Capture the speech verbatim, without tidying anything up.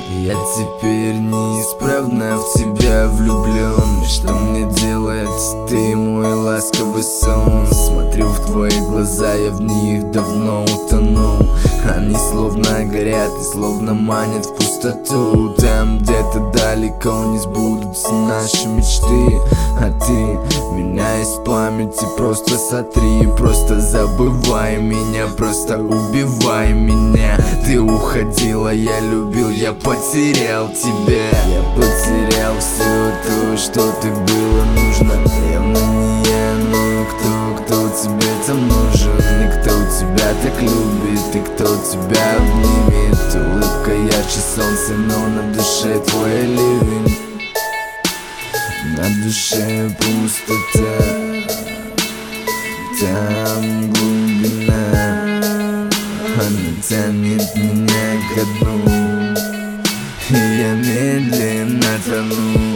Я теперь неисправно в тебя влюблен. Что мне делать? Ты мой ласковый сон. Смотрю в твои глаза, я в них давно утонул. Они словно горят и словно манят в пустоту. Там где-то далеко не сбудутся наши мечты. А ты меня из памяти просто сотри. Просто забывай меня, просто убивай меня. Ты уходила, я любил, я потерял тебя. Я потерял все то, что ты было нужно. Явно не я, но кто, кто тебе там нужен? И кто тебя так любит, и кто тебя обнимет? Улыбка ярче солнца, но на душе твой ливень. На душе пустота, там глубина. Она тянет меня ко дну, и я медленно тону.